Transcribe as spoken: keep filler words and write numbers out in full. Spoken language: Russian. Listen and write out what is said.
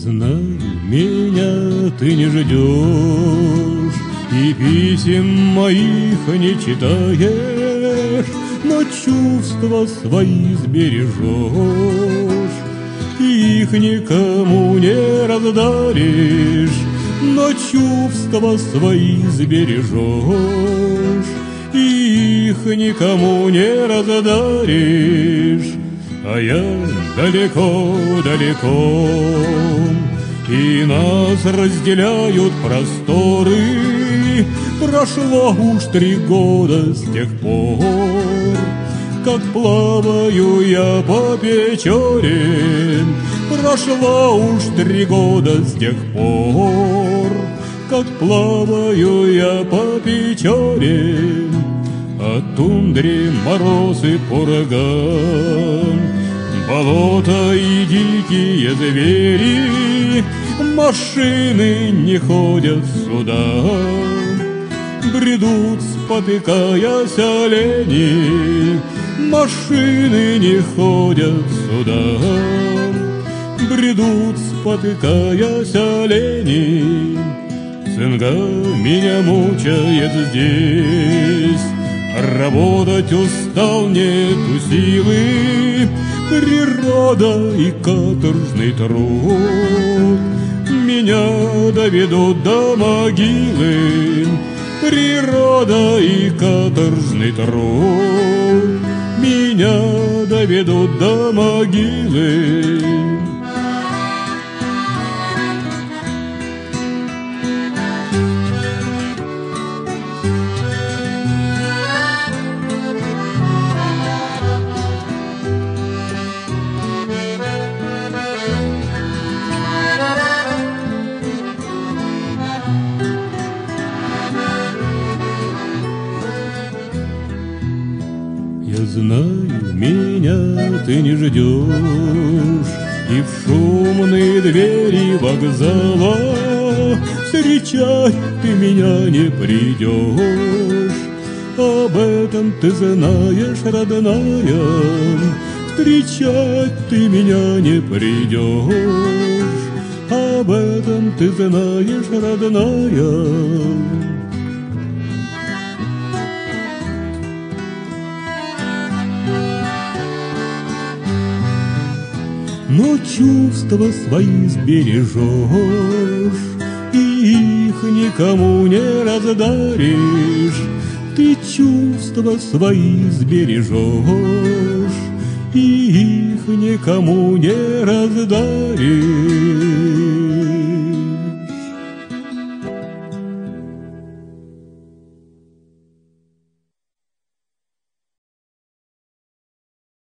знаю, меня ты не ждешь и писем моих не читаешь, но чувства свои сбережешь, и их никому не раздаришь, но чувства свои сбережешь, и их никому не раздаришь. А я далеко-далеко, и нас разделяют просторы. Прошло уж три года с тех пор, как плаваю я по Печоре. Прошло уж три года с тех пор, как плаваю я по Печоре. А тундре мороз и ураган, болото и дикие звери, машины не ходят сюда, бредут, спотыкаясь олени. Машины не ходят сюда, бредут, спотыкаясь олени. Цинга меня мучает здесь, работать устал, нету силы. Природа и каторжный труд меня доведут до могилы. Природа и каторжный труд меня доведут до могилы. Я знаю, меня ты не ждешь, и в шумные двери вокзала встречать ты меня не придешь. Об этом ты знаешь, родная, встречать ты меня не придешь. Об этом ты знаешь, родная. Но чувства свои сбережешь, и их никому не раздаришь. Ты чувства свои сбережешь, и их никому не раздаришь.